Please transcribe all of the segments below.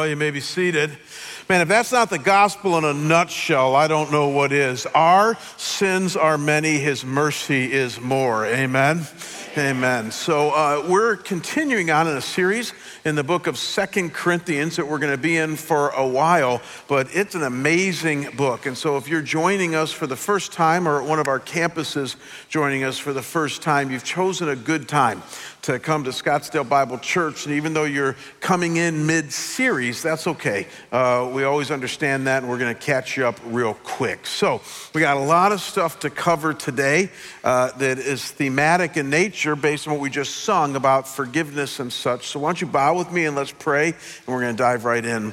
Well, you may be seated. Man, if that's not the gospel in a nutshell, I don't know what is. Our sins are many, his mercy is more. Amen? Amen. So we're continuing on in a series in the book of 2 Corinthians that we're going to be in for a while, but it's an amazing book. And so if you're joining us for the first time or at one of our campuses joining us for the first time, you've chosen a good time to come to Scottsdale Bible Church. And even though you're coming in mid-series, that's okay. We always understand that, and we're going to catch you up real quick. So we got a lot of stuff to cover today that is thematic in nature based on what we just sung about forgiveness and such. So why don't you bow with me and let's pray, and we're going to dive right in.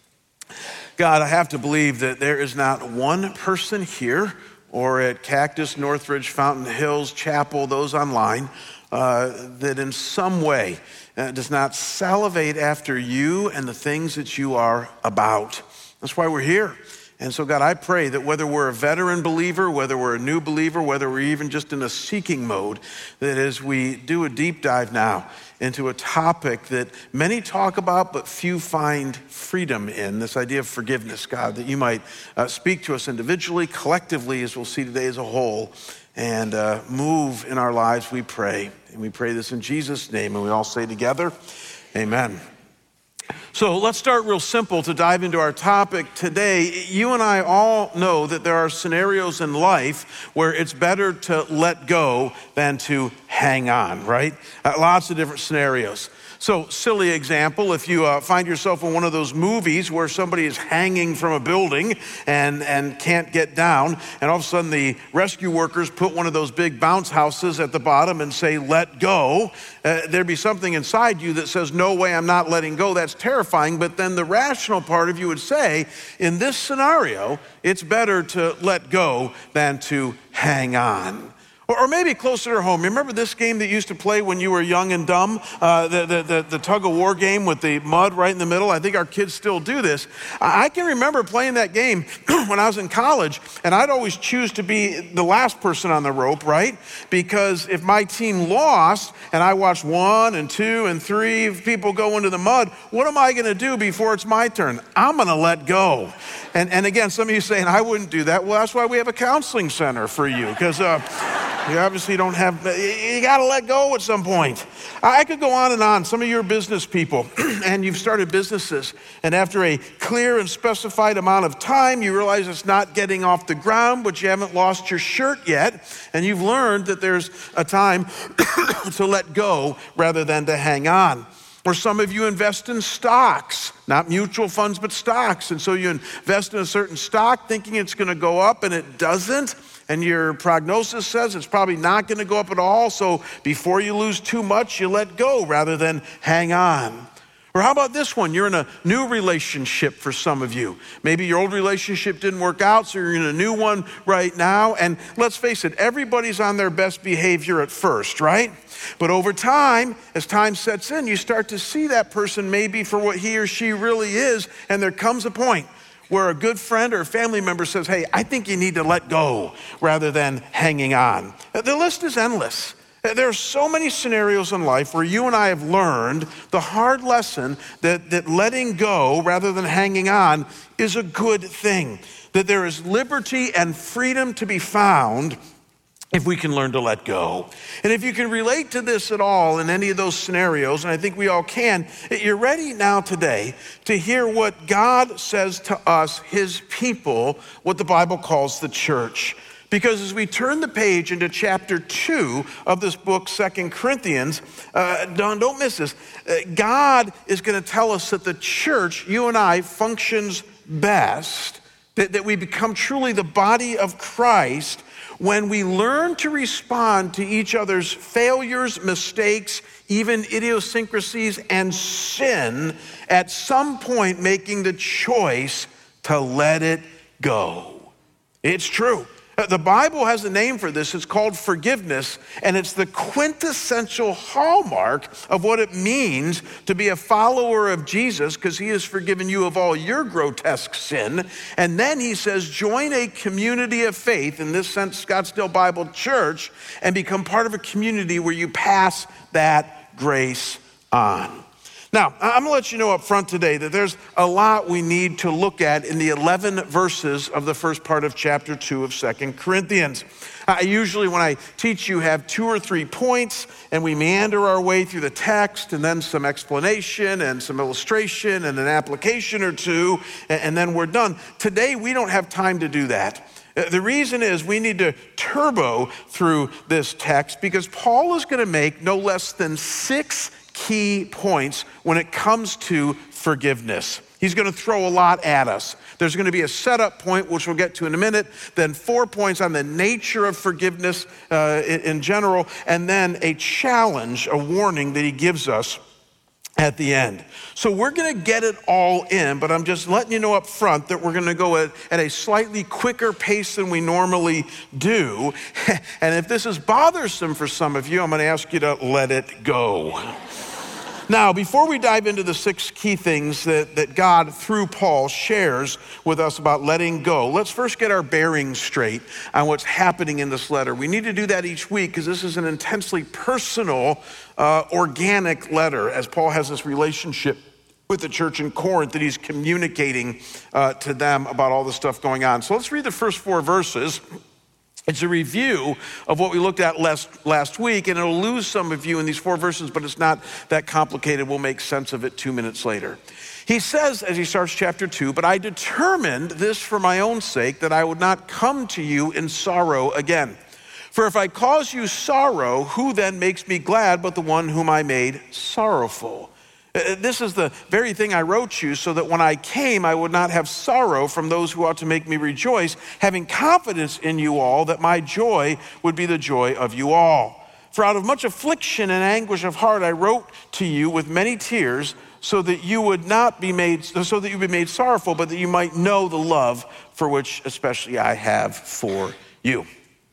God, I have to believe that there is not one person here or at Cactus, Northridge, Fountain Hills, Chapel, those online, that in some way does not salivate after you and the things that you are about. That's why we're here. And so, God, I pray that whether we're a veteran believer, whether we're a new believer, whether we're even just in a seeking mode, that as we do a deep dive now into a topic that many talk about but few find freedom in, this idea of forgiveness, God, that you might speak to us individually, collectively, as we'll see today as a whole, and move in our lives, we pray. And we pray this in Jesus' name, and we all say together, amen. So let's start real simple to dive into our topic today. You and I all know that there are scenarios in life where it's better to let go than to hang on, right? Lots of different scenarios. So, silly example, if you find yourself in one of those movies where somebody is hanging from a building and can't get down, and all of a sudden the rescue workers put one of those big bounce houses at the bottom and say, let go, there'd be something inside you that says, no way, I'm not letting go. That's terrifying. But then the rational part of you would say, in this scenario, it's better to let go than to hang on. Or maybe closer to home. Remember this game that you used to play when you were young and dumb? The tug-of-war game with the mud right in the middle? I think our kids still do this. I can remember playing that game when I was in college, and I'd always choose to be the last person on the rope, right? Because if my team lost, and I watched 1 and 2 and 3 people go into the mud, what am I going to do before it's my turn? I'm going to let go. And again, some of you saying, I wouldn't do that. Well, that's why we have a counseling center for you, because you obviously don't have, you got to let go at some point. I could go on and on. Some of you are business people, and you've started businesses, and after a clear and specified amount of time, you realize it's not getting off the ground, but you haven't lost your shirt yet, and you've learned that there's a time to let go rather than to hang on. Or some of you invest in stocks, not mutual funds, but stocks. And so you invest in a certain stock thinking it's going to go up, and it doesn't. And your prognosis says it's probably not going to go up at all. So before you lose too much, you let go rather than hang on. Or how about this one? You're in a new relationship for some of you. Maybe your old relationship didn't work out, so you're in a new one right now. And let's face it, everybody's on their best behavior at first, right? But over time, as time sets in, you start to see that person maybe for what he or she really is. And there comes a point where a good friend or a family member says, hey, I think you need to let go rather than hanging on. The list is endless. There are so many scenarios in life where you and I have learned the hard lesson that letting go rather than hanging on is a good thing. That there is liberty and freedom to be found if we can learn to let go. And if you can relate to this at all in any of those scenarios, and I think we all can, you're ready now today to hear what God says to us, his people, what the Bible calls the church. Because as we turn the page into chapter 2 of this book, 2 Corinthians, don't miss this. God is going to tell us that the church, you and I, functions best, that we become truly the body of Christ when we learn to respond to each other's failures, mistakes, even idiosyncrasies and sin, at some point making the choice to let it go. It's true. The Bible has a name for this. It's called forgiveness, and it's the quintessential hallmark of what it means to be a follower of Jesus, because he has forgiven you of all your grotesque sin. And then he says, join a community of faith, in this sense, Scottsdale Bible Church, and become part of a community where you pass that grace on. Now, I'm going to let you know up front today that there's a lot we need to look at in the 11 verses of the first part of chapter 2 of 2 Corinthians. I usually, when I teach you, have 2 or 3 points, and we meander our way through the text, and then some explanation, and some illustration, and an application or two, and then we're done. Today, we don't have time to do that. The reason is we need to turbo through this text because Paul is going to make no less than 6 key points when it comes to forgiveness. He's going to throw a lot at us. There's going to be a setup point, which we'll get to in a minute, then 4 points on the nature of forgiveness in general, and then a challenge, a warning that he gives us at the end. So we're going to get it all in, but I'm just letting you know up front that we're going to go at a slightly quicker pace than we normally do. And if this is bothersome for some of you, I'm going to ask you to let it go. Now, before we dive into the 6 key things that God, through Paul, shares with us about letting go, let's first get our bearings straight on what's happening in this letter. We need to do that each week because this is an intensely personal, organic letter, as Paul has this relationship with the church in Corinth that he's communicating to them about all the stuff going on. So let's read the first 4 verses. It's a review of what we looked at last week, and it'll lose some of you in these 4 verses, but it's not that complicated. We'll make sense of it 2 minutes later. He says, as he starts chapter 2, "But I determined this for my own sake, that I would not come to you in sorrow again. For if I cause you sorrow, who then makes me glad but the one whom I made sorrowful? This is the very thing I wrote you, so that when I came, I would not have sorrow from those who ought to make me rejoice, having confidence in you all, that my joy would be the joy of you all. For out of much affliction and anguish of heart I wrote to you with many tears, so that you would be made sorrowful, but that you might know the love for which especially I have for you."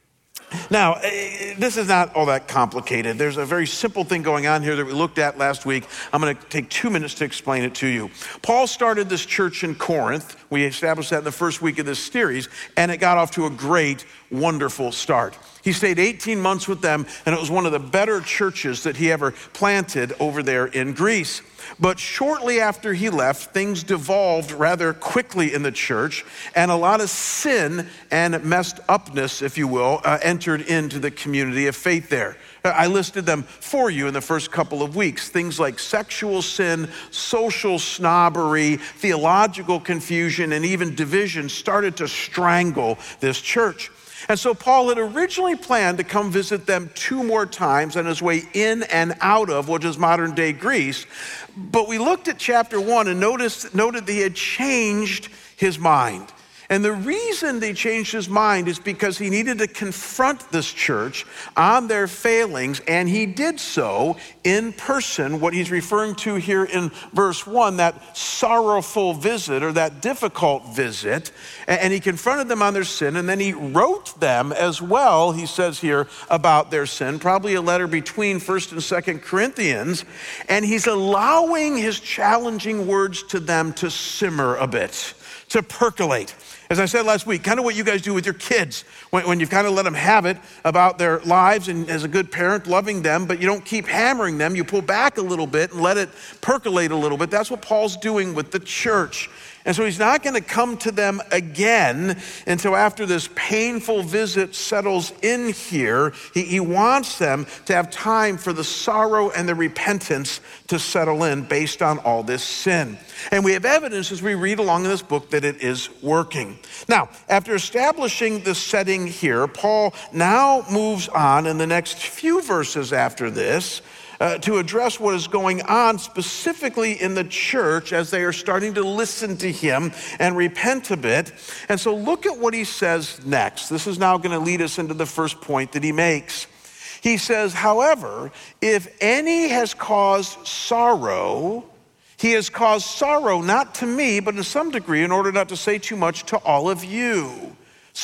Now, this is not all that complicated. There's a very simple thing going on here that we looked at last week. I'm going to take 2 minutes to explain it to you. Paul started this church in Corinth. We established that in the first week of this series, and it got off to a great, wonderful start. He stayed 18 months with them, and it was one of the better churches that he ever planted over there in Greece. But shortly after he left, things devolved rather quickly in the church, and a lot of sin and messed upness, if you will, entered into the community of faith there. I listed them for you in the first couple of weeks. Things like sexual sin, social snobbery, theological confusion, and even division started to strangle this church. And so Paul had originally planned to come visit them 2 more times on his way in and out of what is modern day Greece. But we looked at chapter 1 and noted that he had changed his mind. And the reason they changed his mind is because he needed to confront this church on their failings, and he did so in person, what he's referring to here in verse 1, that sorrowful visit or that difficult visit. And he confronted them on their sin, and then he wrote them as well, he says here, about their sin, probably a letter between 1st and 2nd Corinthians, and he's allowing his challenging words to them to simmer a bit, to percolate. As I said last week, kind of what you guys do with your kids when you've kind of let them have it about their lives, and as a good parent, loving them, but you don't keep hammering them. You pull back a little bit and let it percolate a little bit. That's what Paul's doing with the church. And so he's not going to come to them again until after this painful visit settles in here. He wants them to have time for the sorrow and the repentance to settle in based on all this sin. And we have evidence as we read along in this book that it is working. Now, after establishing the setting here, Paul now moves on in the next few verses after this to address what is going on specifically in the church as they are starting to listen to him and repent a bit. And so look at what he says next. This is now going to lead us into the first point that he makes. He says, "However, if any has caused sorrow, he has caused sorrow not to me, but in some degree, in order not to say too much, to all of you.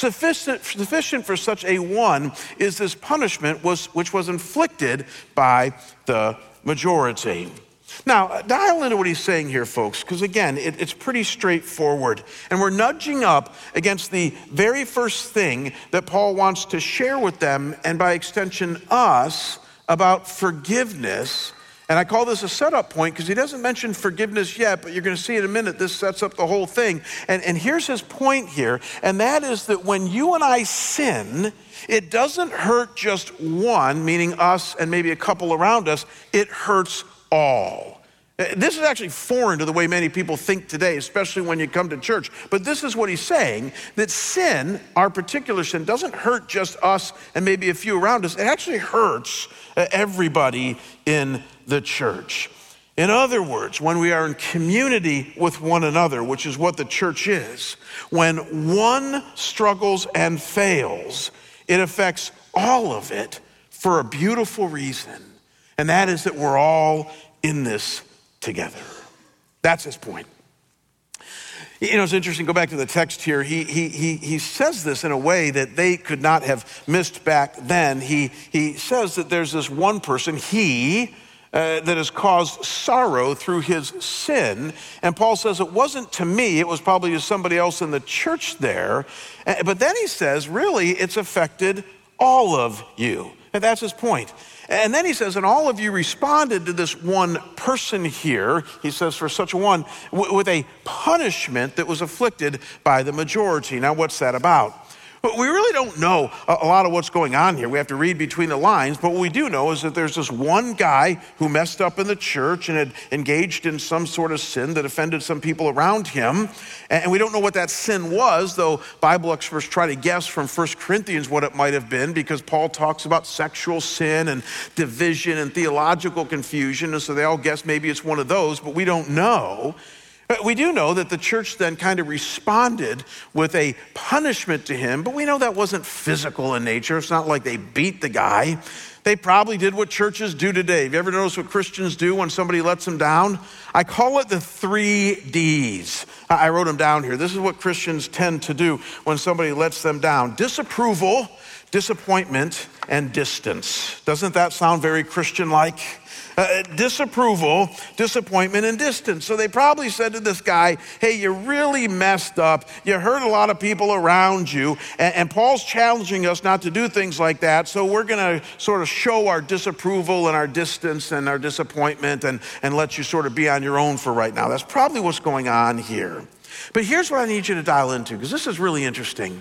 Sufficient for such a one is this punishment which was inflicted by the majority." Now, dial into what he's saying here, folks, because again, it's pretty straightforward. And we're nudging up against the very first thing that Paul wants to share with them, and by extension us, about forgiveness And I call this a setup point because he doesn't mention forgiveness yet, but you're going to see in a minute this sets up the whole thing. And here's his point here, and that is that when you and I sin, it doesn't hurt just one, meaning us and maybe a couple around us, it hurts all. This is actually foreign to the way many people think today, especially when you come to church. But this is what he's saying, that sin, our particular sin, doesn't hurt just us and maybe a few around us. It actually hurts everybody in the church. In other words, when we are in community with one another, which is what the church is, when one struggles and fails, it affects all of it for a beautiful reason. And that is that we're all in this together. That's his point. You know, it's interesting, go back to the text here. He says this in a way that they could not have missed back then. He says that there's this one person, that has caused sorrow through his sin. And Paul says it wasn't to me, it was probably to somebody else in the church there. But then he says, really, it's affected all of you. And that's his point. And then he says, and all of you responded to this one person here, he says, for such a one, with a punishment that was afflicted by the majority. Now, what's that about? But we really don't know a lot of what's going on here. We have to read between the lines, but what we do know is that there's this one guy who messed up in the church and had engaged in some sort of sin that offended some people around him. And we don't know what that sin was, though Bible experts try to guess from 1 Corinthians what it might have been, because Paul talks about sexual sin and division and theological confusion, and so they all guess maybe it's one of those, but we don't know. We do know that the church then kind of responded with a punishment to him, but we know that wasn't physical in nature. It's not like they beat the guy. They probably did what churches do today. Have you ever noticed what Christians do when somebody lets them down? I call it the 3 Ds. I wrote them down here. This is what Christians tend to do when somebody lets them down: disapproval, disappointment, and distance. Doesn't that sound very Christian-like? Disapproval, disappointment, and distance. So they probably said to this guy, hey, you really messed up. You hurt a lot of people around you. And Paul's challenging us not to do things like that. So we're going to sort of show our disapproval and our distance and our disappointment and let you sort of be on your own for right now. That's probably what's going on here. But here's what I need you to dial into, because this is really interesting.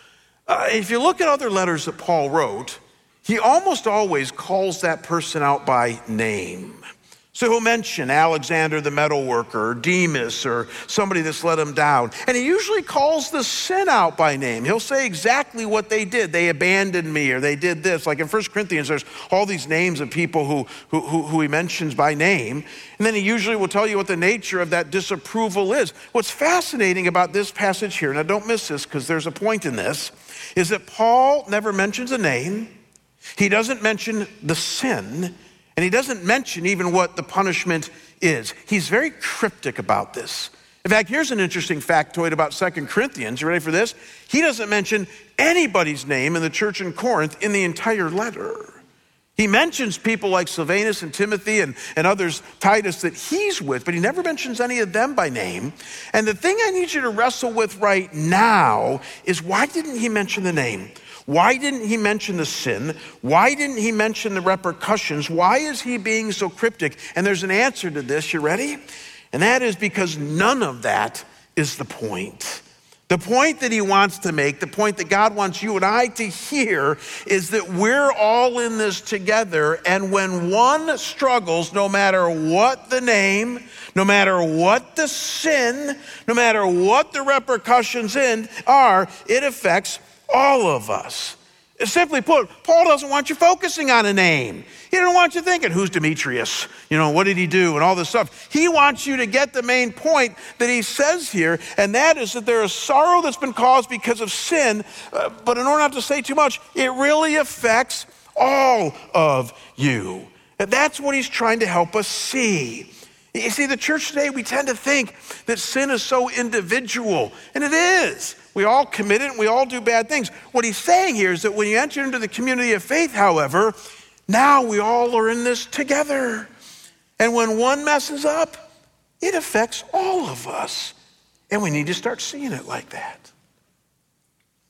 If you look at other letters that Paul wrote, he almost always calls that person out by name. So he'll mention Alexander the metal worker, or Demas, or somebody that's let him down. And he usually calls the sin out by name. He'll say exactly what they did. They abandoned me, or they did this. Like in 1 Corinthians, there's all these names of people who he mentions by name. And then he usually will tell you what the nature of that disapproval is. What's fascinating about this passage here, now don't miss this because there's a point in this, is that Paul never mentions a name. He doesn't mention the sin, and he doesn't mention even what the punishment is. He's very cryptic about this. In fact, here's an interesting factoid about 2 Corinthians. You ready for this? He doesn't mention anybody's name in the church in Corinth in the entire letter. He mentions people like Silvanus and Timothy and others, Titus, that he's with, but he never mentions any of them by name. And the thing I need you to wrestle with right now is, why didn't he mention the name? Why didn't he mention the sin? Why didn't he mention the repercussions? Why is he being so cryptic? And there's an answer to this. You ready? And that is because none of that is the point. The point that he wants to make, the point that God wants you and I to hear, is that we're all in this together. And when one struggles, no matter what the name, no matter what the sin, no matter what the repercussions are, it affects all of us. Simply put, Paul doesn't want you focusing on a name. He doesn't want you thinking, who's Demetrius? What did he do? And all this stuff. He wants you to get the main point that he says here, and that is that there is sorrow that's been caused because of sin, but in order not to say too much, it really affects all of you. And that's what he's trying to help us see. You see, the church today, we tend to think that sin is so individual, and it is. We all commit it and we all do bad things. What he's saying here is that when you enter into the community of faith, however, now we all are in this together. And when one messes up, it affects all of us. And we need to start seeing it like that.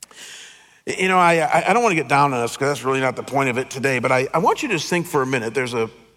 I don't want to get down on this because that's really not the point of it today, but I want you to just think for a minute. There's a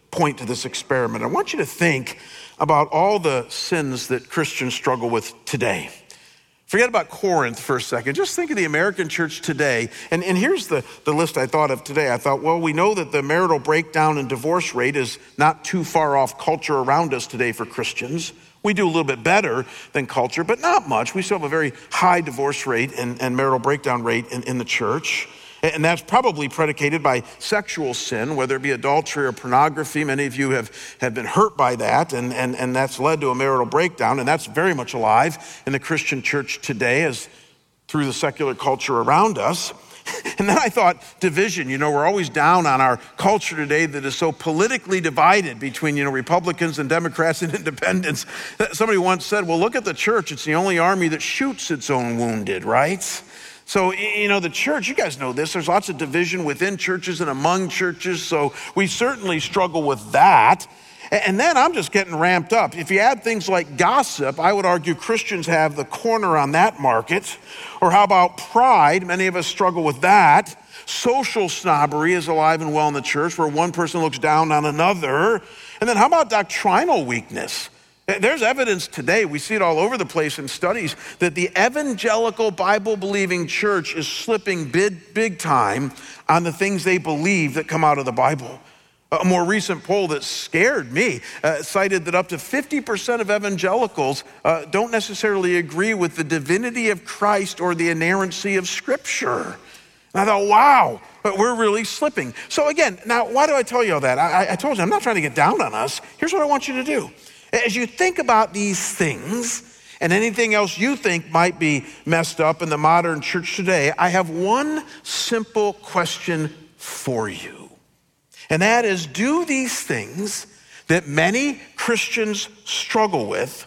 point to this experiment. I want you to think about all the sins that Christians struggle with today. Forget about Corinth for a second. Just think of the American church today. And here's the list I thought of today. I thought, well, we know that the marital breakdown and divorce rate is not too far off culture around us today for Christians. We do a little bit better than culture, but not much. We still have a very high divorce rate and marital breakdown rate in the church. And that's probably predicated by sexual sin, whether it be adultery or pornography. Many of you have been hurt by that, and that's led to a marital breakdown, and that's very much alive in the Christian church today as through the secular culture around us. And then I thought division. We're always down on our culture today that is so politically divided between, Republicans and Democrats and independents. Somebody once said, well, look at the church. It's the only army that shoots its own wounded, right? So, the church, you guys know this, there's lots of division within churches and among churches, so we certainly struggle with that. And then I'm just getting ramped up. If you add things like gossip, I would argue Christians have the corner on that market. Or how about pride? Many of us struggle with that. Social snobbery is alive and well in the church, where one person looks down on another. And then how about doctrinal weakness? There's evidence today, we see it all over the place in studies, that the evangelical Bible-believing church is slipping big time on the things they believe that come out of the Bible. A more recent poll that scared me cited that up to 50% of evangelicals don't necessarily agree with the divinity of Christ or the inerrancy of Scripture. And I thought, wow, but we're really slipping. So again, now why do I tell you all that? I told you, I'm not trying to get down on us. Here's what I want you to do. As you think about these things and anything else you think might be messed up in the modern church today, I have one simple question for you. And that is, do these things that many Christians struggle with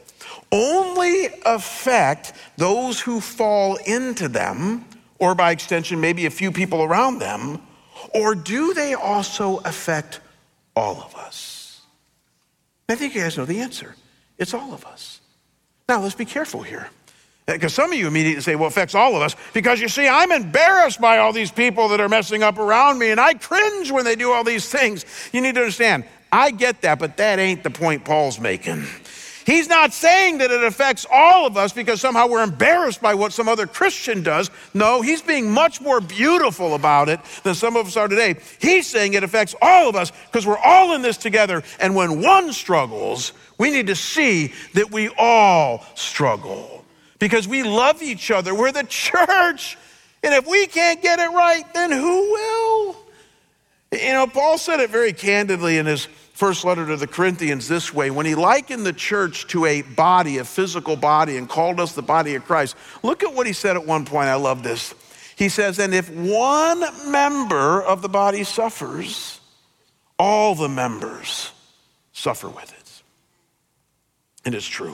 only affect those who fall into them, or by extension, maybe a few people around them, or do they also affect all of us? I think you guys know the answer. It's all of us. Now, let's be careful here. Because some of you immediately say, well, it affects all of us. Because you see, I'm embarrassed by all these people that are messing up around me, and I cringe when they do all these things. You need to understand, I get that, but that ain't the point Paul's making. He's not saying that it affects all of us because somehow we're embarrassed by what some other Christian does. No, he's being much more beautiful about it than some of us are today. He's saying it affects all of us because we're all in this together. And when one struggles, we need to see that we all struggle because we love each other. We're the church. And if we can't get it right, then who will? Paul said it very candidly in his first letter to the Corinthians this way, when he likened the church to a body, a physical body, and called us the body of Christ. Look at what he said at one point. I love this. He says, and if one member of the body suffers, all the members suffer with it. And it's true.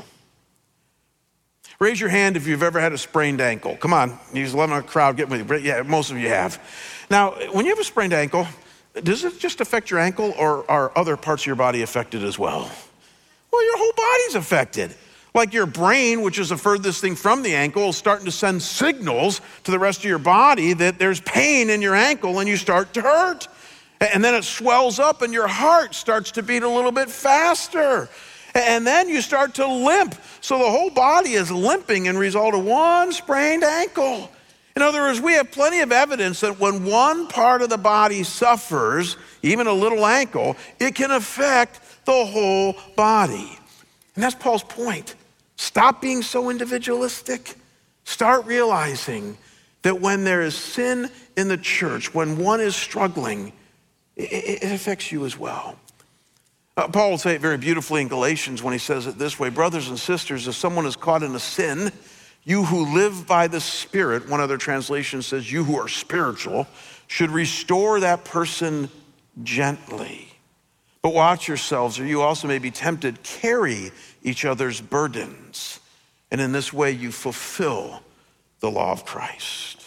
Raise your hand if you've ever had a sprained ankle. Come on, you 11 crowd, get with me. Yeah, most of you have. Now, when you have a sprained ankle, does it just affect your ankle, or are other parts of your body affected as well? Well, your whole body's affected. Like your brain, which is the furthest thing from the ankle, is starting to send signals to the rest of your body that there's pain in your ankle and you start to hurt. And then it swells up and your heart starts to beat a little bit faster. And then you start to limp. So the whole body is limping in result of one sprained ankle. In other words, we have plenty of evidence that when one part of the body suffers, even a little ankle, it can affect the whole body. And that's Paul's point. Stop being so individualistic. Start realizing that when there is sin in the church, when one is struggling, it affects you as well. Paul will say it very beautifully in Galatians when he says it this way, brothers and sisters, if someone is caught in a sin, you who live by the Spirit, one other translation says you who are spiritual, should restore that person gently. But watch yourselves, or you also may be tempted, carry each other's burdens. And in this way you fulfill the law of Christ.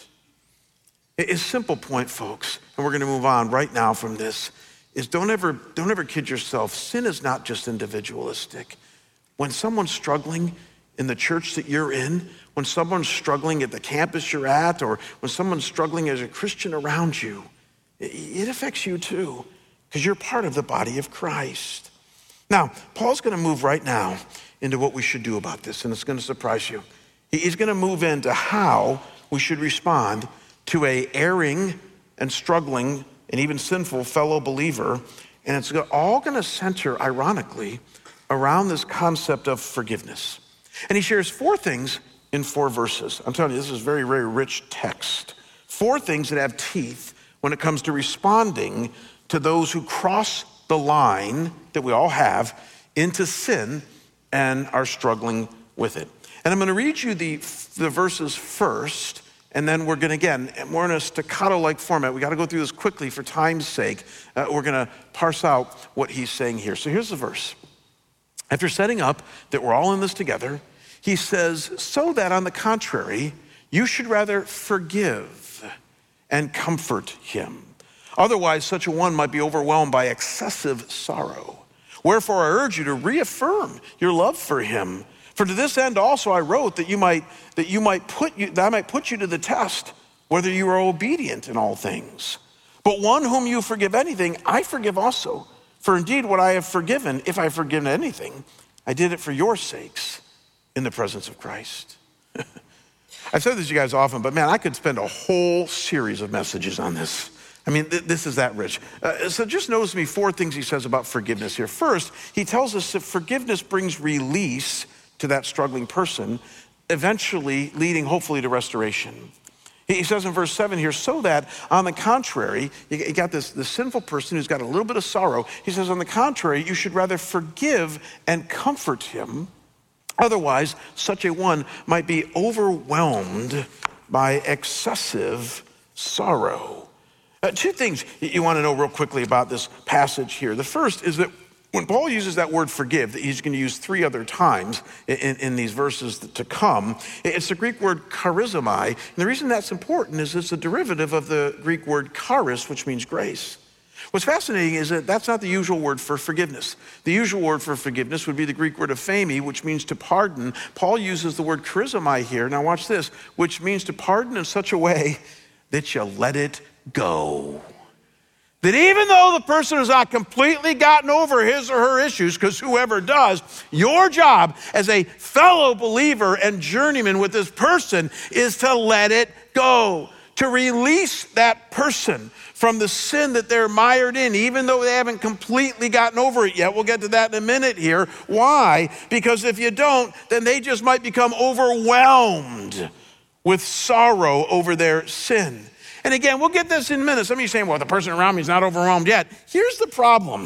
A simple point, folks, and we're going to move on right now from this, is don't ever kid yourself. Sin is not just individualistic. When someone's struggling in the church that you're in, when someone's struggling at the campus you're at, or when someone's struggling as a Christian around you, it affects you too. because you're part of the body of Christ. Now, Paul's going to move right now into what we should do about this, and it's going to surprise you. He's going to move into how we should respond to a erring and struggling and even sinful fellow believer, and it's all going to center, ironically, around this concept of forgiveness. And he shares 4 things in 4 verses. I'm telling you, this is very, very rich text. 4 things that have teeth when it comes to responding to those who cross the line that we all have into sin and are struggling with it. And I'm going to read you the verses first, and then we're going to, we're in a staccato-like format. We got to go through this quickly for time's sake. We're going to parse out what he's saying here. So here's the verse. After setting up that we're all in this together, he says, so that on the contrary, you should rather forgive and comfort him. Otherwise, such a one might be overwhelmed by excessive sorrow. Wherefore, I urge you to reaffirm your love for him. For to this end also I wrote that I might put you to the test, whether you are obedient in all things. But one whom you forgive anything, I forgive also. For indeed, what I have forgiven, if I have forgiven anything, I did it for your sakes in the presence of Christ. I've said this to you guys often, but man, I could spend a whole series of messages on this. I mean, this is that rich. So just notice me 4 things he says about forgiveness here. First, he tells us that forgiveness brings release to that struggling person, eventually leading hopefully to restoration. He says in verse 7 here, so that on the contrary, you got this sinful person who's got a little bit of sorrow. He says, on the contrary, you should rather forgive and comfort him. Otherwise, such a one might be overwhelmed by excessive sorrow. 2 things you want to know real quickly about this passage here. The first is that when Paul uses that word forgive, that he's going to use 3 other times in these verses to come, it's the Greek word charizomai. And the reason that's important is it's a derivative of the Greek word charis, which means grace. What's fascinating is that that's not the usual word for forgiveness. The usual word for forgiveness would be the Greek word ephemi, which means to pardon. Paul uses the word charizomai here. Now watch this, which means to pardon in such a way that you let it go. That even though the person has not completely gotten over his or her issues, because whoever does, your job as a fellow believer and journeyman with this person is to let it go, to release that person from the sin that they're mired in, even though they haven't completely gotten over it yet. We'll get to that in a minute here. Why? Because if you don't, then they just might become overwhelmed with sorrow over their sin. And again, we'll get this in a minute. Some of you are saying, well, the person around me is not overwhelmed yet. Here's the problem,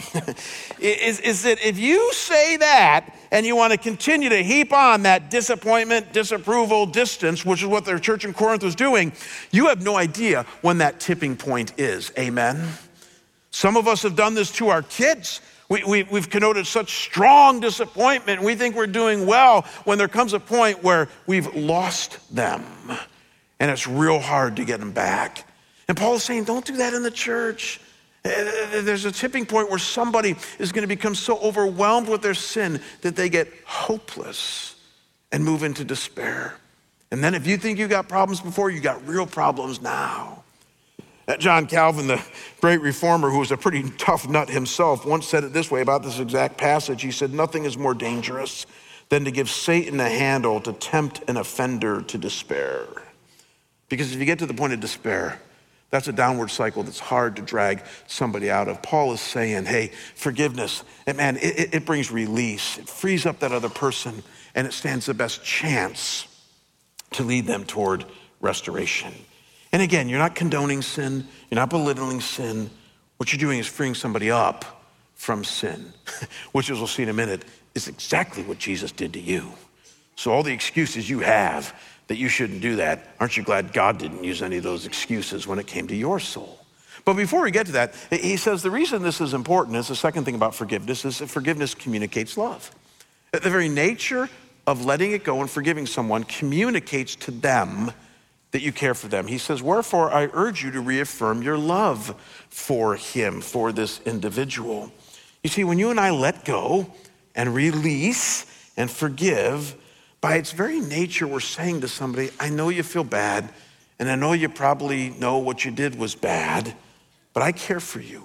is that if you say that and you want to continue to heap on that disappointment, disapproval, distance, which is what their church in Corinth was doing, you have no idea when that tipping point is. Amen? Some of us have done this to our kids. We've connoted such strong disappointment. We think we're doing well when there comes a point where we've lost them. And it's real hard to get them back. And Paul is saying, don't do that in the church. There's a tipping point where somebody is going to become so overwhelmed with their sin that they get hopeless and move into despair. And then if you think you got problems before, you got real problems now. John Calvin, the great reformer, who was a pretty tough nut himself, once said it this way about this exact passage. He said, nothing is more dangerous than to give Satan a handle to tempt an offender to despair. Because if you get to the point of despair, that's a downward cycle that's hard to drag somebody out of. Paul is saying, hey, forgiveness, and man, it brings release. It frees up that other person, and it stands the best chance to lead them toward restoration. And again, you're not condoning sin. You're not belittling sin. What you're doing is freeing somebody up from sin, which, as we'll see in a minute, is exactly what Jesus did to you. So all the excuses you have that you shouldn't do that, aren't you glad God didn't use any of those excuses when it came to your soul? But before we get to that, he says the reason this is important is the second thing about forgiveness is that forgiveness communicates love. The very nature of letting it go and forgiving someone communicates to them that you care for them. He says, wherefore I urge you to reaffirm your love for him, for this individual. You see, when you and I let go and release and forgive, by its very nature, we're saying to somebody, I know you feel bad, and I know you probably know what you did was bad, but I care for you.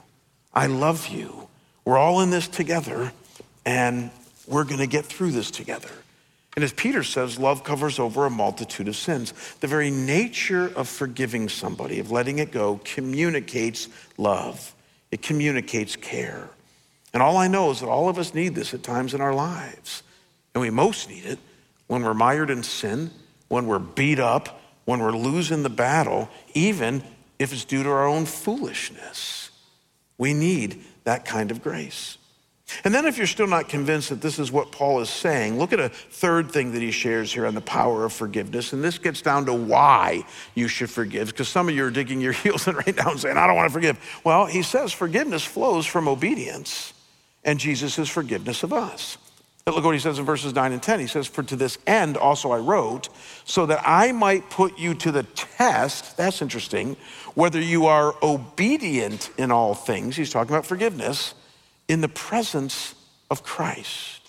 I love you. We're all in this together, and we're going to get through this together. And as Peter says, love covers over a multitude of sins. The very nature of forgiving somebody, of letting it go, communicates love. It communicates care. And all I know is that all of us need this at times in our lives. And we most need it when we're mired in sin, when we're beat up, when we're losing the battle, even if it's due to our own foolishness. We need that kind of grace. And then if you're still not convinced that this is what Paul is saying, look at a third thing that he shares here on the power of forgiveness. And this gets down to why you should forgive, because some of you are digging your heels in right now and saying, I don't want to forgive. Well, he says forgiveness flows from obedience and Jesus' forgiveness of us. But look what he says in verses 9 and 10. He says, for to this end also I wrote, so that I might put you to the test, that's interesting, whether you are obedient in all things, he's talking about forgiveness, in the presence of Christ.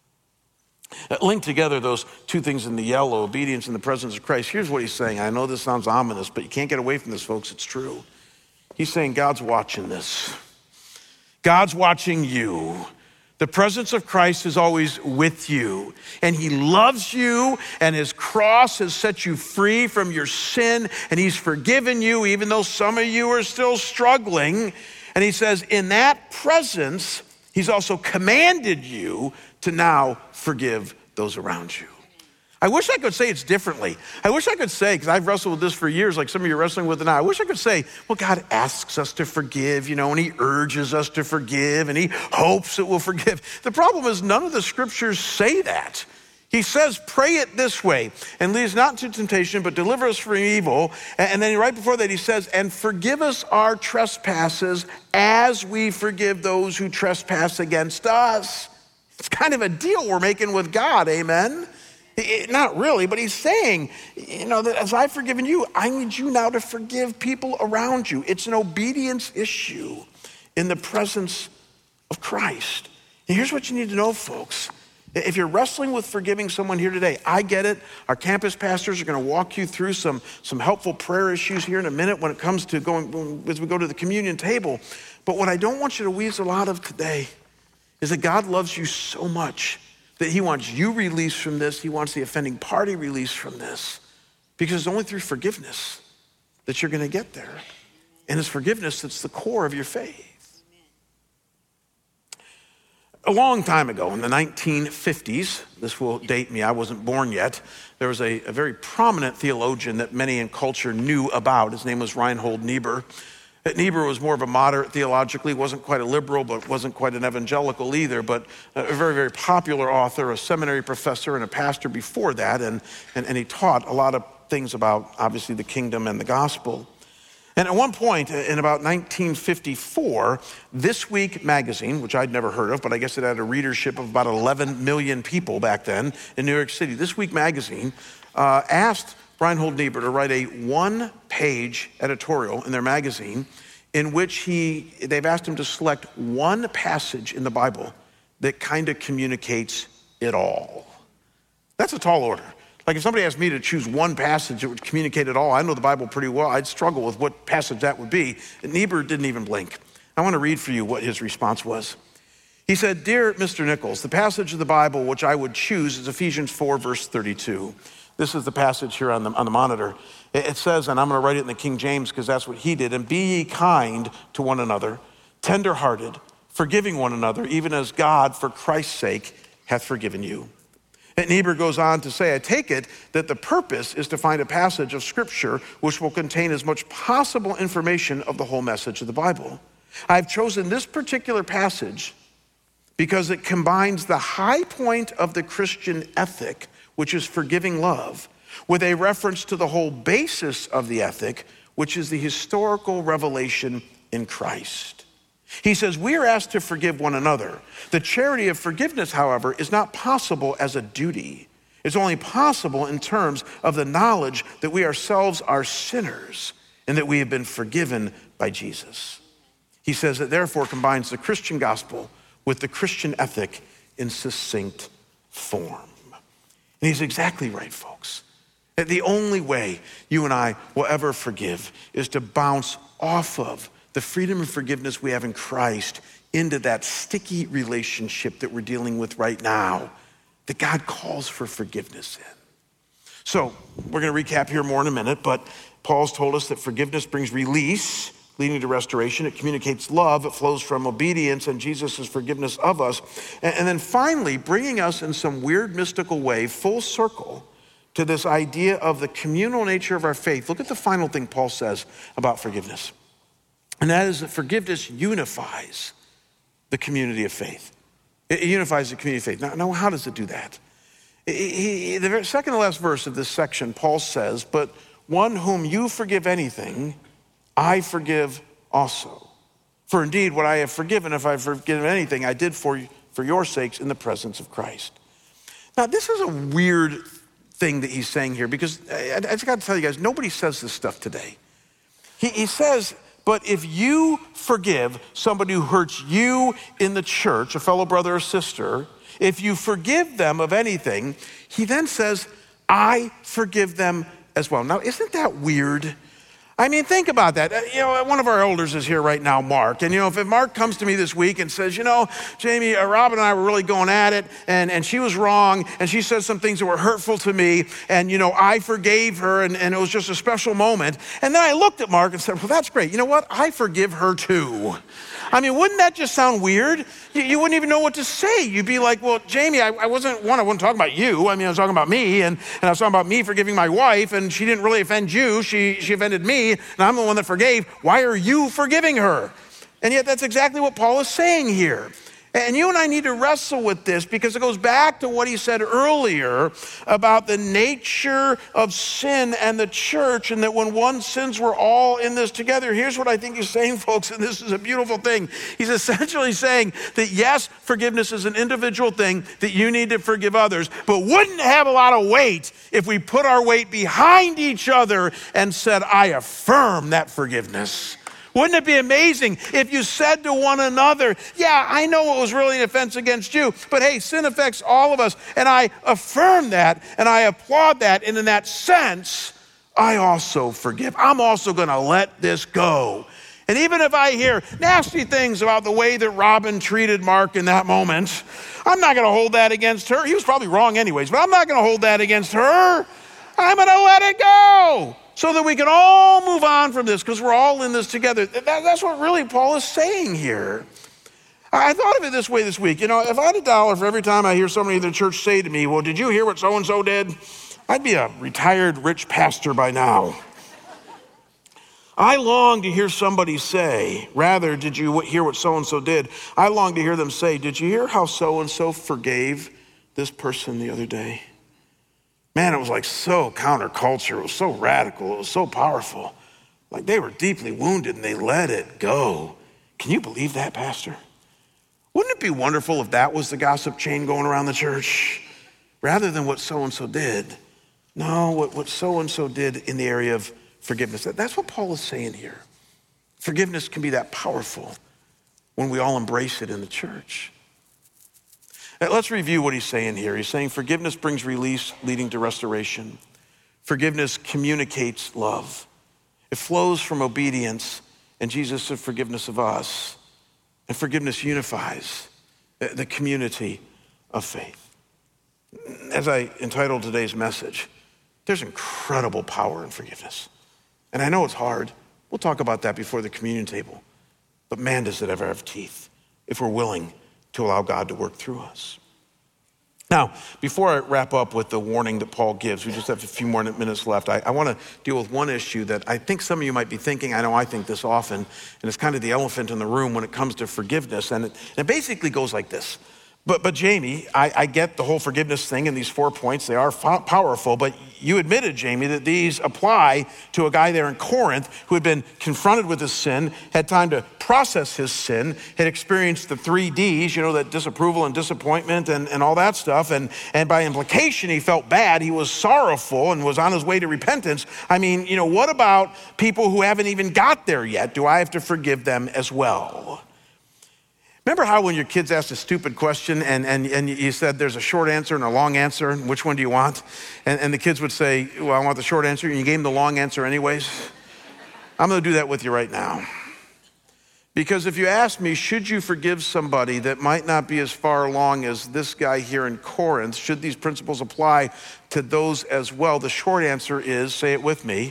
Link together those two things in the yellow, obedience in the presence of Christ. Here's what he's saying. I know this sounds ominous, but you can't get away from this, folks. It's true. He's saying God's watching this. God's watching you. The presence of Christ is always with you, and he loves you, and his cross has set you free from your sin, and he's forgiven you, even though some of you are still struggling. And he says, in that presence, he's also commanded you to now forgive those around you. I wish I could say it's differently. I wish I could say, because I've wrestled with this for years, like some of you are wrestling with it now. I wish I could say, well, God asks us to forgive, and he urges us to forgive, and he hopes that we'll forgive. The problem is none of the scriptures say that. He says, pray it this way, and lead us not into temptation, but deliver us from evil. And then right before that, he says, and forgive us our trespasses as we forgive those who trespass against us. It's kind of a deal we're making with God, amen? Not really, but he's saying, that as I've forgiven you, I need you now to forgive people around you. It's an obedience issue in the presence of Christ. And here's what you need to know, folks. If you're wrestling with forgiving someone here today, I get it. Our campus pastors are going to walk you through some helpful prayer issues here in a minute when it comes to as we go to the communion table. But what I don't want you to weasel out of today is that God loves you so much that he wants you released from this. He wants the offending party released from this, because it's only through forgiveness that you're going to get there. And it's forgiveness that's the core of your faith. A long time ago, in the 1950s, this will date me, I wasn't born yet, there was a very prominent theologian that many in culture knew about. His name was Reinhold Niebuhr. Niebuhr was more of a moderate theologically, wasn't quite a liberal, but wasn't quite an evangelical either, but a very, very popular author, a seminary professor, and a pastor before that, and he taught a lot of things about, obviously, the kingdom and the gospel. And at one point, in about 1954, This Week magazine, which I'd never heard of, but I guess it had a readership of about 11 million people back then in New York City. This Week magazine asked Reinhold Niebuhr to write a one-page editorial in their magazine in which they've asked him to select one passage in the Bible that kind of communicates it all. That's a tall order. Like if somebody asked me to choose one passage that would communicate it all, I know the Bible pretty well, I'd struggle with what passage that would be. And Niebuhr didn't even blink. I want to read for you what his response was. He said, Dear Mr. Nichols, the passage of the Bible which I would choose is Ephesians 4, verse 32. This is the passage here on the monitor. It says, and I'm going to write it in the King James because that's what he did, and be ye kind to one another, tenderhearted, forgiving one another, even as God, for Christ's sake, hath forgiven you. And Niebuhr goes on to say, I take it that the purpose is to find a passage of Scripture which will contain as much possible information of the whole message of the Bible. I've chosen this particular passage because it combines the high point of the Christian ethic, which is forgiving love, with a reference to the whole basis of the ethic, which is the historical revelation in Christ. He says, we are asked to forgive one another. The charity of forgiveness, however, is not possible as a duty. It's only possible in terms of the knowledge that we ourselves are sinners and that we have been forgiven by Jesus. He says it therefore combines the Christian gospel with the Christian ethic in succinct form. And he's exactly right, folks. The only way you and I will ever forgive is to bounce off of the freedom and forgiveness we have in Christ into that sticky relationship that we're dealing with right now, that God calls for forgiveness in. So we're going to recap here more in a minute, but Paul's told us that forgiveness brings release, leading to restoration. It communicates love. It flows from obedience and Jesus' forgiveness of us. And then finally, bringing us in some weird mystical way, full circle, to this idea of the communal nature of our faith. Look at the final thing Paul says about forgiveness. And that is that forgiveness unifies the community of faith. It unifies the community of faith. Now how does it do that? The second to last verse of this section, Paul says, but one whom you forgive anything, I forgive also. For indeed, what I have forgiven, if I've forgiven anything, I did for your sakes in the presence of Christ. Now, this is a weird thing that he's saying here, because I just got to tell you guys, nobody says this stuff today. He says, but if you forgive somebody who hurts you in the church, a fellow brother or sister, if you forgive them of anything, he then says, I forgive them as well. Now, isn't that weird? I mean, think about that. One of our elders is here right now, Mark. And, if Mark comes to me this week and says, Jamie, Rob and I were really going at it, and she was wrong, and she said some things that were hurtful to me, and, I forgave her, and it was just a special moment. And then I looked at Mark and said, well, that's great. You know what? I forgive her too. I mean, wouldn't that just sound weird? You wouldn't even know what to say. You'd be like, well, Jamie, I wasn't talking about you. I mean, I was talking about me, and I was talking about me forgiving my wife, and she didn't really offend you. She offended me, and I'm the one that forgave. Why are you forgiving her? And yet that's exactly what Paul is saying here. And you and I need to wrestle with this, because it goes back to what he said earlier about the nature of sin and the church, and that when one sins, we're all in this together. Here's what I think he's saying, folks, and this is a beautiful thing. He's essentially saying that yes, forgiveness is an individual thing, that you need to forgive others, but wouldn't have a lot of weight if we put our weight behind each other and said, I affirm that forgiveness. Wouldn't it be amazing if you said to one another, yeah, I know it was really an offense against you, but hey, sin affects all of us, and I affirm that, and I applaud that, and in that sense, I also forgive. I'm also going to let this go. And even if I hear nasty things about the way that Robin treated Mark in that moment, I'm not going to hold that against her. He was probably wrong anyways, but I'm not going to hold that against her. I'm going to let it go, so that we can all move on from this, because we're all in this together. That's what really Paul is saying here. I thought of it this way this week. If I had $1 for every time I hear somebody in the church say to me, well, did you hear what so-and-so did? I'd be a retired rich pastor by now. I long to hear somebody say, rather, did you hear what so-and-so did? I long to hear them say, did you hear how so-and-so forgave this person the other day? Man, it was like so counterculture. It was so radical. It was so powerful. Like they were deeply wounded and they let it go. Can you believe that, Pastor? Wouldn't it be wonderful if that was the gossip chain going around the church? Rather than what so-and-so did. No, what so-and-so did in the area of forgiveness. That's what Paul is saying here. Forgiveness can be that powerful when we all embrace it in the church. Let's review what he's saying here. He's saying forgiveness brings release, leading to restoration. Forgiveness communicates love. It flows from obedience and Jesus' forgiveness of us. And forgiveness unifies the community of faith. As I entitled today's message, there's incredible power in forgiveness. And I know it's hard. We'll talk about that before the communion table. But man, does it ever have teeth if we're willing to allow God to work through us. Now, before I wrap up with the warning that Paul gives, we just have a few more minutes left. I want to deal with one issue that I think some of you might be thinking. I know I think this often, and it's kind of the elephant in the room when it comes to forgiveness. And it basically goes like this. But Jamie, I get the whole forgiveness thing and these 4 points. They are powerful, but you admitted, Jamie, that these apply to a guy there in Corinth who had been confronted with his sin, had time to process his sin, had experienced the 3 Ds, that disapproval and disappointment and all that stuff. And by implication, he felt bad. He was sorrowful and was on his way to repentance. I mean, what about people who haven't even got there yet? Do I have to forgive them as well? Remember how when your kids asked a stupid question and you said there's a short answer and a long answer, and which one do you want? And the kids would say, well, I want the short answer, and you gave them the long answer anyways? I'm going to do that with you right now. Because if you ask me, should you forgive somebody that might not be as far along as this guy here in Corinth? Should these principles apply to those as well? The short answer is, say it with me,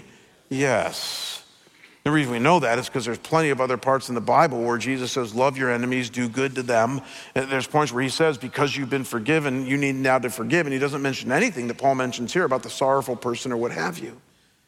yes. The reason we know that is because there's plenty of other parts in the Bible where Jesus says, love your enemies, do good to them. And there's points where he says, because you've been forgiven, you need now to forgive. And he doesn't mention anything that Paul mentions here about the sorrowful person or what have you.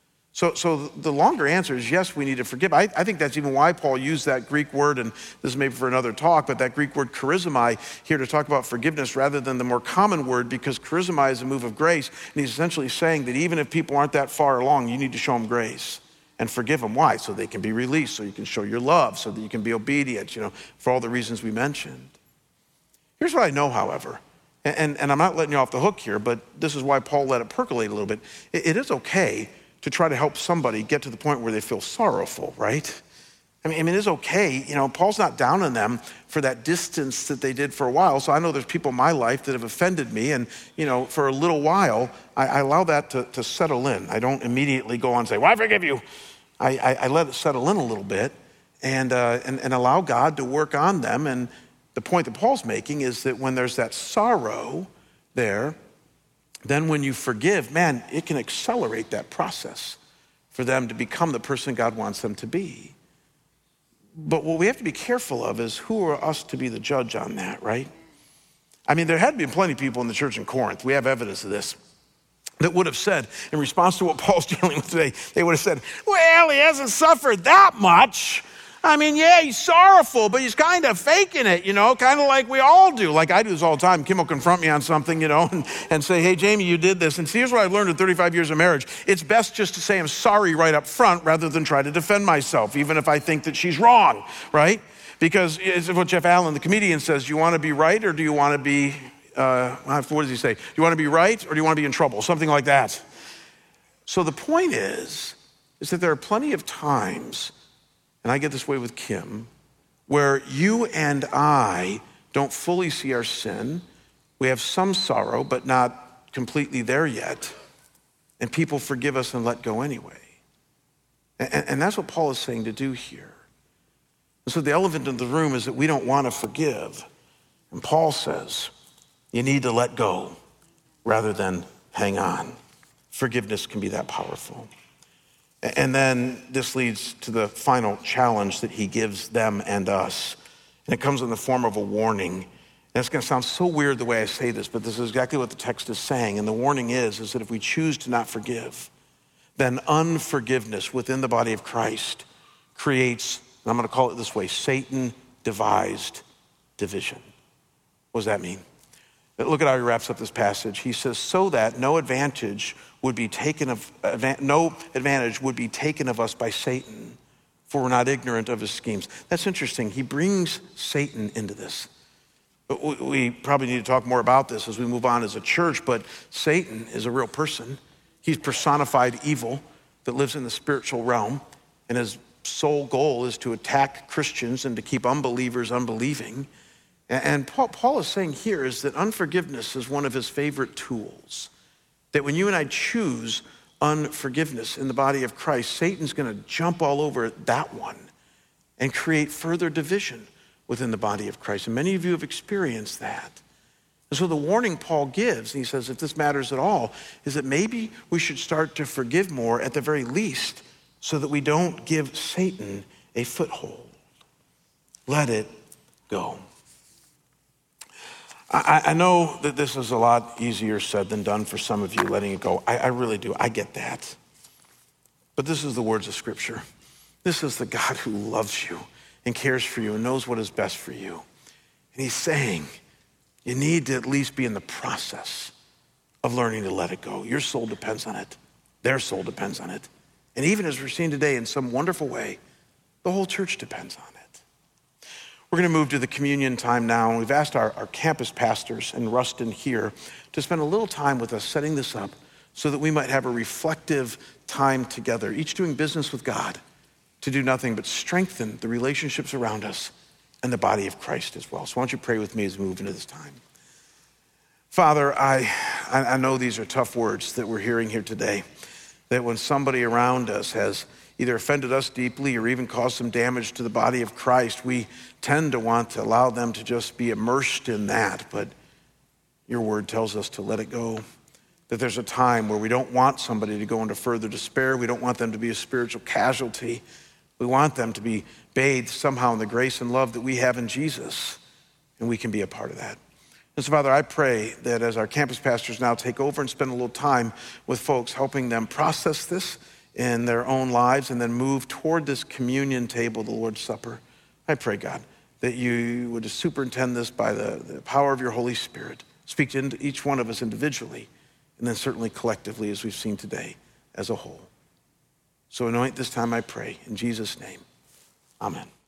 So the longer answer is yes, we need to forgive. I think that's even why Paul used that Greek word, and this is maybe for another talk, but that Greek word charizomai here to talk about forgiveness rather than the more common word, because charizomai is a move of grace. And he's essentially saying that even if people aren't that far along, you need to show them grace and forgive them. Why? So they can be released, so you can show your love, so that you can be obedient, for all the reasons we mentioned. Here's what I know, however, and I'm not letting you off the hook here, but this is why Paul let it percolate a little bit. It is okay to try to help somebody get to the point where they feel sorrowful, right? I mean, it is okay. Paul's not down on them for that distance that they did for a while. So I know there's people in my life that have offended me. And, for a little while, I allow that to settle in. I don't immediately go on and say, well, I forgive you. I let it settle in a little bit and allow God to work on them. And the point that Paul's making is that when there's that sorrow there, then when you forgive, man, it can accelerate that process for them to become the person God wants them to be. But what we have to be careful of is who are us to be the judge on that, right? I mean, there had been plenty of people in the church in Corinth, we have evidence of this, that would have said, in response to what Paul's dealing with today, they would have said, well, he hasn't suffered that much. I mean, yeah, he's sorrowful, but he's kind of faking it, kind of like we all do. Like I do this all the time. Kim will confront me on something, and say, hey, Jamie, you did this. And see, here's what I've learned in 35 years of marriage. It's best just to say I'm sorry right up front rather than try to defend myself, even if I think that she's wrong, right? Because it's what Jeff Allen, the comedian, says, do you want to be right or do you want to be, what does he say? Do you want to be right or do you want to be in trouble? Something like that. So the point is that there are plenty of times, and I get this way with Kim, where you and I don't fully see our sin. We have some sorrow, but not completely there yet. And people forgive us and let go anyway. And that's what Paul is saying to do here. And so the elephant in the room is that we don't want to forgive. And Paul says, you need to let go rather than hang on. Forgiveness can be that powerful. And then this leads to the final challenge that he gives them and us. And it comes in the form of a warning. And it's going to sound so weird the way I say this, but this is exactly what the text is saying. And the warning is that if we choose to not forgive, then unforgiveness within the body of Christ creates, and I'm going to call it this way, Satan-devised division. What does that mean? Look at how he wraps up this passage. He says, so that no advantage would be taken of us by Satan, for we're not ignorant of his schemes. That's interesting. He brings Satan into this. But we probably need to talk more about this as we move on as a church, but Satan is a real person. He's personified evil that lives in the spiritual realm, and his sole goal is to attack Christians and to keep unbelievers unbelieving. And Paul is saying here is that unforgiveness is one of his favorite tools. That when you and I choose unforgiveness in the body of Christ, Satan's going to jump all over that one and create further division within the body of Christ. And many of you have experienced that. And so the warning Paul gives, and he says, if this matters at all, is that maybe we should start to forgive more at the very least so that we don't give Satan a foothold. Let it go. I know that this is a lot easier said than done for some of you, letting it go. I really do. I get that. But this is the words of Scripture. This is the God who loves you and cares for you and knows what is best for you. And he's saying, you need to at least be in the process of learning to let it go. Your soul depends on it. Their soul depends on it. And even as we're seeing today in some wonderful way, the whole church depends on it. We're going to move to the communion time now, and we've asked our campus pastors and Rustin here to spend a little time with us setting this up so that we might have a reflective time together, each doing business with God to do nothing but strengthen the relationships around us and the body of Christ as well. So why don't you pray with me as we move into this time. Father, I know these are tough words that we're hearing here today. that when somebody around us has either offended us deeply or even caused some damage to the body of Christ, we tend to want to allow them to just be immersed in that. But your word tells us to let it go, that there's a time where we don't want somebody to go into further despair. We don't want them to be a spiritual casualty. We want them to be bathed somehow in the grace and love that we have in Jesus, and we can be a part of that. And so, Father, I pray that as our campus pastors now take over and spend a little time with folks, helping them process this in their own lives and then move toward this communion table, the Lord's Supper, I pray, God, that you would superintend this by the power of your Holy Spirit. Speak to each one of us individually, and then certainly collectively, as we've seen today, as a whole. So anoint this time, I pray, in Jesus' name. Amen.